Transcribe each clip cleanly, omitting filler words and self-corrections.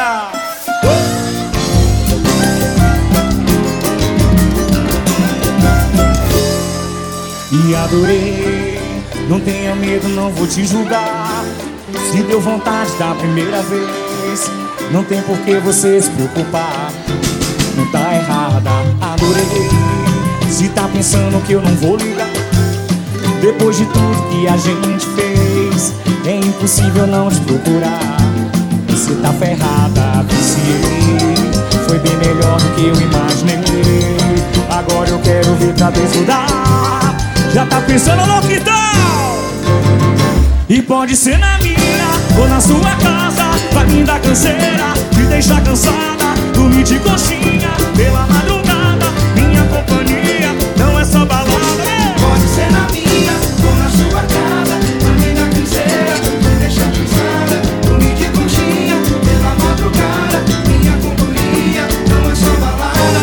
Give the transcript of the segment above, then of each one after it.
galera! E adorei, não tenha medo, não vou te julgar. Se deu vontade da primeira vez, não tem por que você se preocupar. Não tá errada, adorei. Se tá pensando que eu não vou ligar, depois de tudo que a gente fez, é impossível não te procurar. Você tá ferrada, viciei. Foi bem melhor do que eu imaginei. Agora eu quero ver pra desnudar. Já tá pensando no que tal? E pode ser na minha ou na sua casa. Vai me dar canseira, me deixar cansada, dormir de conchinha pela madrugada. Minha companhia não é só balada. Pode ser na minha ou na sua casa. Vai me dar canseira, me deixar cansada, dormir de conchinha pela madrugada. Minha companhia não é só balada.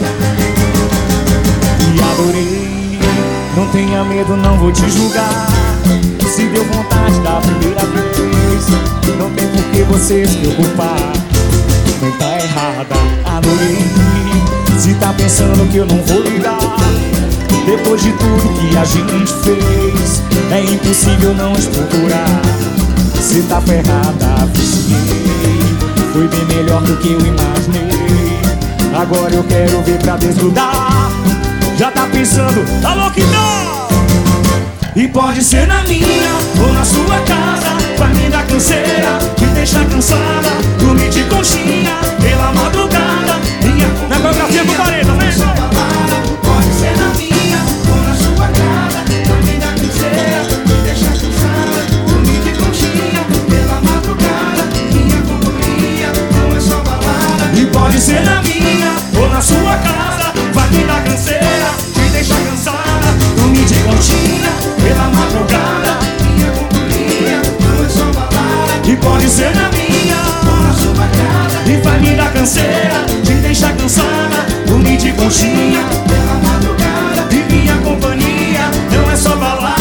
E adorei, não tenha medo, não vou te julgar. Se deu vontade da primeira vez, não tem por que você se preocupar. Nem tá errada, adorei. Se tá pensando que eu não vou ligar, depois de tudo que a gente fez, é impossível não te procurar. Você tá ferrada, viciei. Foi bem melhor do que eu imaginei. Agora eu quero ver pra desgrudar. Já tá pensando, alô que não? E pode ser na minha ou na sua casa. Vai me dar canseira, me deixar cansada, dormir de conchinha pela madrugada. Minha na coreografia do Pareta, vem só. Pode ser na minha ou na sua casa. Vai me dar canseira, me deixar cansada, dormir de conchinha pela madrugada. Minha companhia não é só balada. E pode ser na minha ou na sua casa. Vai me dar canseira, te deixar cansada, dormir de conchinha pela madrugada. Minha companhia não é só balada. E pode ser na minha Ou na sua casa. e vai me dar canseira, te deixar cansada, dormir de conchinha Pela madrugada. e minha companhia não é só balada.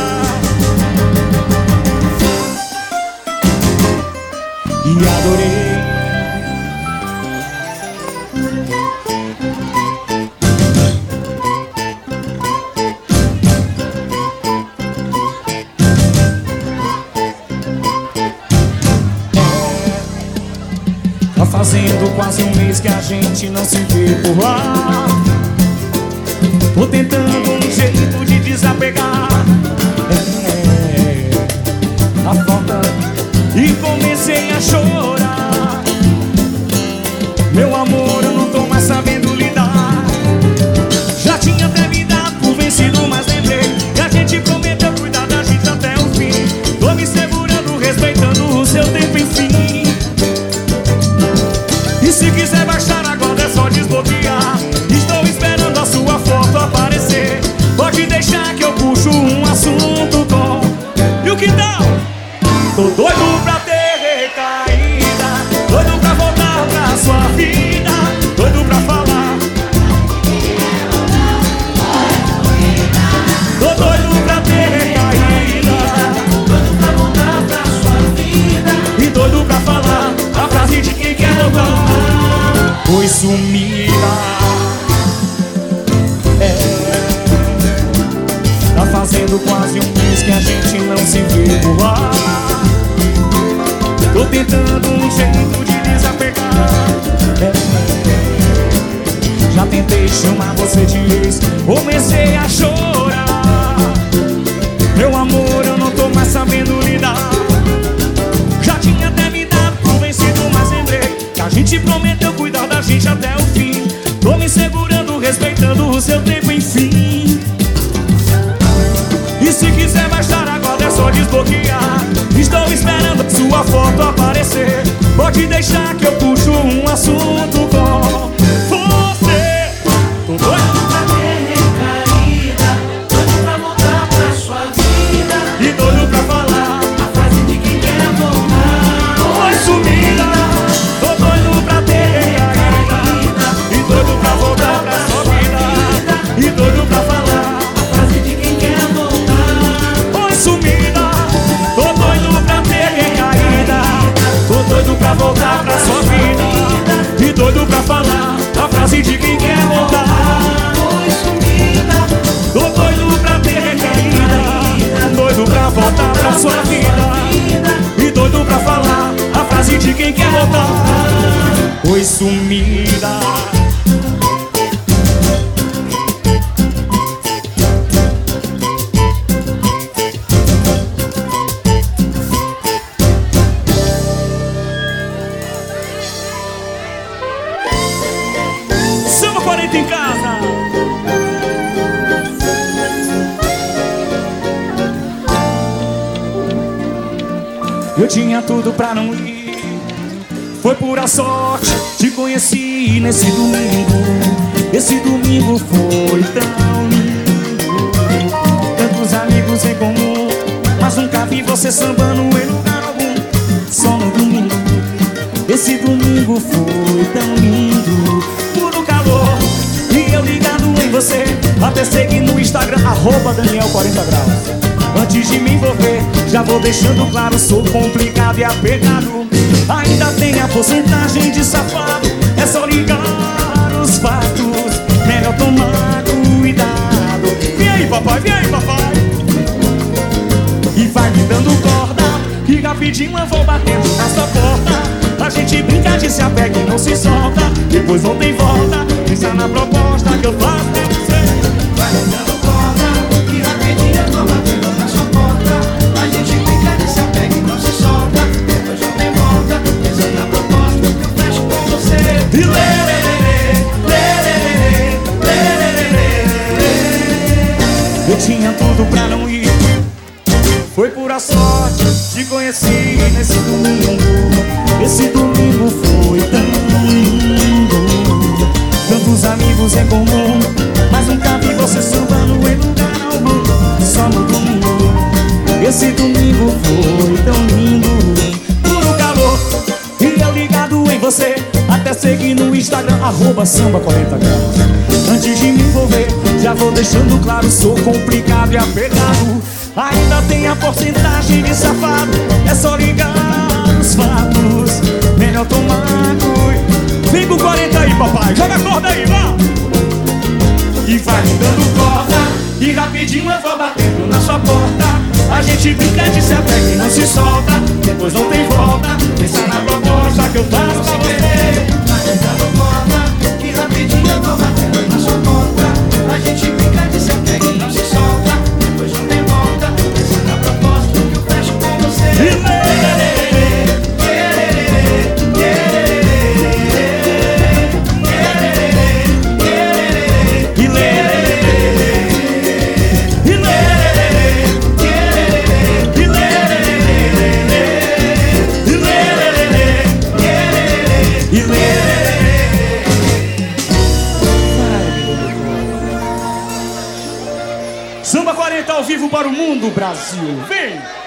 E adorei. Tá fazendo quase um mês que a gente não se vê por lá. Tô tentando um jeito de desapegar. Tá faltando. E comecei a chorar. Meu amor, eu não tô mais sabendo lidar. Já tinha até me dado por vencido, mas lembrei que a gente prometeu cuidar da gente até o fim. Tô me segurando, respeitando o seu tempo, enfim. E se quiser baixar agora é só desbloquear. Estou esperando a sua foto aparecer. Pode deixar que eu puxo um assunto com. E o que tal? Tô doido pra ter recaída, doido pra voltar pra sua vida, doido pra falar. Tô doido pra ter recaída, Doido pra voltar pra sua vida. e doido pra falar a frase de quem quer voltar. Foi sumida. Tá fazendo quase um mês que a gente não se vê por lá. Tô tentando um jeito de desapegar. Já tentei chamar você de ex, comecei a chorar. Meu amor, eu não tô mais sabendo lidar. Já tinha até me dado por vencido, mas lembrei que a gente prometeu cuidar da gente até o fim. Tô me segurando, respeitando o seu tempo, enfim. E se quiser baixar agora é só desbloquear. Estou esperando sua foto aparecer. Pode deixar que eu puxo um assunto com você. Tô doido Pra ter recaída, doido pra voltar pra sua vida. e doido pra falar. A frase de quem quer voltar. Foi sumida. Tô doido pra ter recaída e doido pra voltar pra sua vida. E doido pra falar. A frase de quem quer voltar. Foi sumida. Tô doido pra ter recaída. Tô doido pra voltar pra sua vida. foi sumida. Samba 40 em casa. Eu tinha tudo pra não ir, foi pura sorte, te conheci nesse domingo. Esse domingo foi tão lindo, tantos amigos em comum, mas nunca vi você sambando em lugar algum. Só no domingo, esse domingo foi tão lindo, puro calor, e eu ligado em você, até seguir no Instagram, @Daniel40graus. Antes de me envolver, já vou deixando claro, sou complicado e apegado. Ainda tem a porcentagem de safado, é só ligar os fatos, melhor tomar cuidado. Vem aí papai, vem aí papai, e vai me dando corda, que rapidinho eu vou batendo na sua porta. A gente brinca de se apega e não se solta, depois não tem volta, pensa na proposta que eu faço pra você. Vai me dando corda, que rapidinho eu vou batendo na sua porta. A gente brinca de se apega e não se solta, depois não tem volta, pensa na proposta que eu fecho com você. E lererê, lererê, lererê. Eu tinha tudo pra não ir, foi pura sorte, te conheci nesse domingo. Esse domingo foi tão lindo, tantos amigos em comum, mas nunca vi você sambando em lugar algum. Só no domingo, esse domingo foi tão lindo, puro calor, e eu ligado em você, até seguir no Instagram, @Samba40graus. Antes de me envolver, já vou deixando claro, sou complicado e apegado. Ainda tem a porcentagem de safado, é só ligar os fatos, melhor tomar cuidado. Vem com 40 aí papai, joga a corda aí, vá! E vai me dando corda, e rapidinho eu vou batendo na sua porta. A gente brinca de se apega e não se solta, depois não tem volta, pensa na proposta que eu faço pra você. Vai me dando corda, que rapidinho eu vou batendo na sua porta. A gente brinca de se apega e não se solta, depois não tem volta, pensa na proposta que eu fecho com você. Samba 40 ao vivo para o mundo, Brasil, vem!